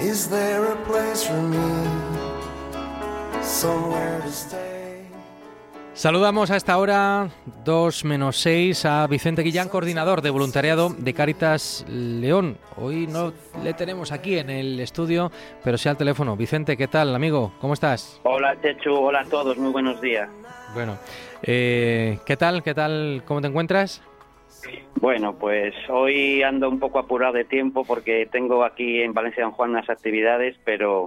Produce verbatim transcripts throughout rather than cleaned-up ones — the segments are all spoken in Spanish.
Is there a place for me, somewhere to stay? Saludamos a esta hora, dos menos seis, a Vicente Guillán, coordinador de voluntariado de Cáritas León. Hoy no le tenemos aquí en el estudio, pero sí al teléfono. Vicente, ¿qué tal, amigo? ¿Cómo estás? Hola, Chechu. Hola a todos. Muy buenos días. Bueno, eh, ¿qué tal? ¿Qué tal? ¿Cómo te encuentras? Bueno, pues hoy ando un poco apurado de tiempo porque tengo aquí en Valencia Don Juan unas actividades, pero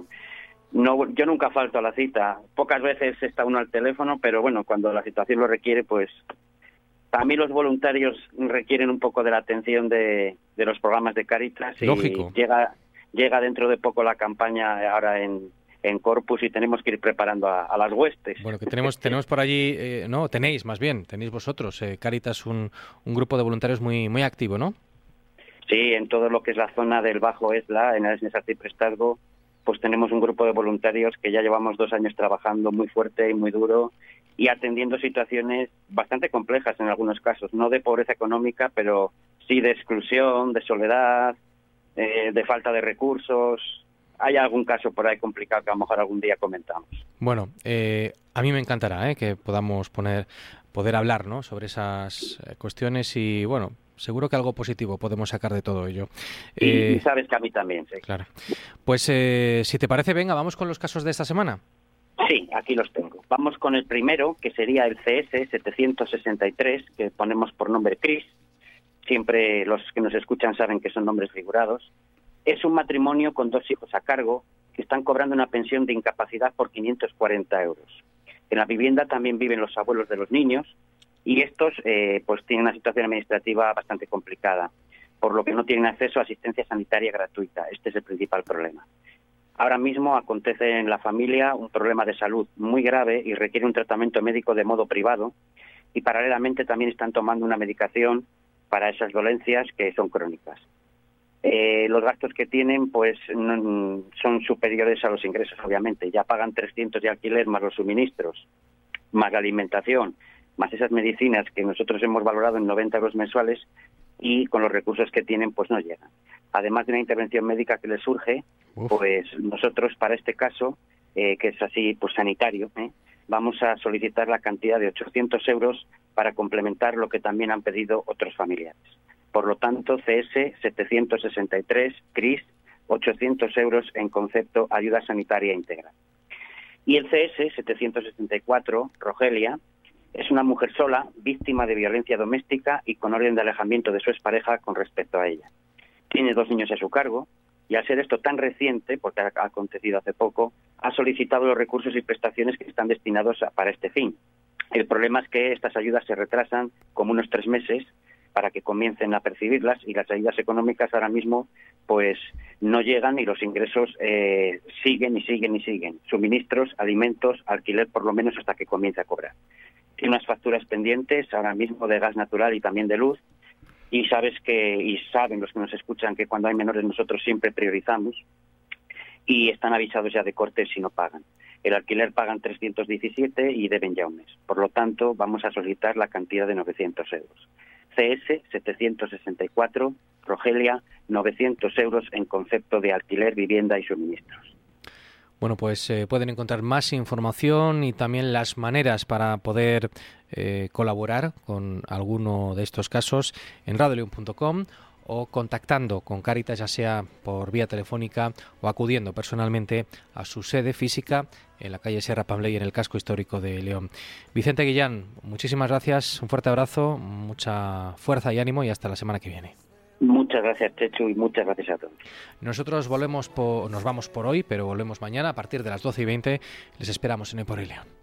no, yo nunca falto a la cita. Pocas veces está uno al teléfono, pero bueno, cuando la situación lo requiere, pues también los voluntarios requieren un poco de la atención de, de los programas de Cáritas. Lógico. Y llega, llega dentro de poco la campaña ahora en, en Corpus y tenemos que ir preparando a, a las huestes. Bueno, que tenemos tenemos por allí, eh, no, tenéis más bien, tenéis vosotros, eh, Cáritas, un, un grupo de voluntarios muy muy activo, ¿no? Sí, en todo lo que es la zona del Bajo Esla, en el Esnezarte y Prestazgo, pues tenemos un grupo de voluntarios que ya llevamos dos años trabajando muy fuerte y muy duro y atendiendo situaciones bastante complejas en algunos casos, no de pobreza económica, pero sí de exclusión, de soledad, eh, de falta de recursos. Hay algún caso por ahí complicado que a lo mejor algún día comentamos. Bueno, eh, a mí me encantará eh, que podamos poner, poder hablar, ¿no?, sobre esas eh, cuestiones y, bueno, seguro que algo positivo podemos sacar de todo ello. Y, Eh, y sabes que a mí también, sí. Claro. Pues eh, si te parece, venga, vamos con los casos de esta semana. Sí, aquí los tengo. Vamos con el primero, que sería el C S setecientos sesenta y tres, que ponemos por nombre Chris. Siempre los que nos escuchan saben que son nombres figurados. Es un matrimonio con dos hijos a cargo que están cobrando una pensión de incapacidad por quinientos cuarenta euros. En la vivienda también viven los abuelos de los niños y estos eh, pues tienen una situación administrativa bastante complicada, por lo que no tienen acceso a asistencia sanitaria gratuita. Este es el principal problema. Ahora mismo acontece en la familia un problema de salud muy grave y requiere un tratamiento médico de modo privado y paralelamente también están tomando una medicación para esas dolencias que son crónicas. Eh, los gastos que tienen pues no, son superiores a los ingresos, obviamente. Ya pagan trescientos de alquiler más los suministros, más la alimentación, más esas medicinas que nosotros hemos valorado en noventa euros mensuales y con los recursos que tienen pues no llegan. Además de una intervención médica que les surge, Uf. pues nosotros para este caso, eh, que es así pues sanitario, ¿eh? vamos a solicitar la cantidad de ochocientos euros para complementar lo que también han pedido otros familiares. Por lo tanto, C S setecientos sesenta y tres, Cris, ochocientos euros en concepto ayuda sanitaria integral. Y el C S setecientos sesenta y cuatro, Rogelia, es una mujer sola, víctima de violencia doméstica y con orden de alejamiento de su expareja con respecto a ella. Tiene dos niños a su cargo y al ser esto tan reciente, porque ha acontecido hace poco, ha solicitado los recursos y prestaciones que están destinados a, para este fin. El problema es que estas ayudas se retrasan como unos tres meses para que comiencen a percibirlas y las ayudas económicas ahora mismo pues no llegan y los ingresos eh, siguen y siguen y siguen. Suministros, alimentos, alquiler por lo menos hasta que comience a cobrar. Tiene unas facturas pendientes ahora mismo de gas natural y también de luz y sabes que y saben los que nos escuchan que cuando hay menores nosotros siempre priorizamos y están avisados ya de cortes si no pagan. El alquiler pagan trescientos diecisiete y deben ya un mes. Por lo tanto, vamos a solicitar la cantidad de novecientos euros. C S setecientos sesenta y cuatro, Rogelia, novecientos euros en concepto de alquiler, vivienda y suministros. Bueno, pues eh, pueden encontrar más información y también las maneras para poder eh, colaborar con alguno de estos casos en radio león punto com o contactando con Cáritas, ya sea por vía telefónica o acudiendo personalmente a su sede física en la calle Sierra Pambley, en el casco histórico de León. Vicente Guillán, muchísimas gracias, un fuerte abrazo, mucha fuerza y ánimo y hasta la semana que viene. Muchas gracias, Chechu, y muchas gracias a todos. Nosotros volvemos por, nos vamos por hoy, pero volvemos mañana a partir de las doce y veinte. Les esperamos en Hoy por Hoy León.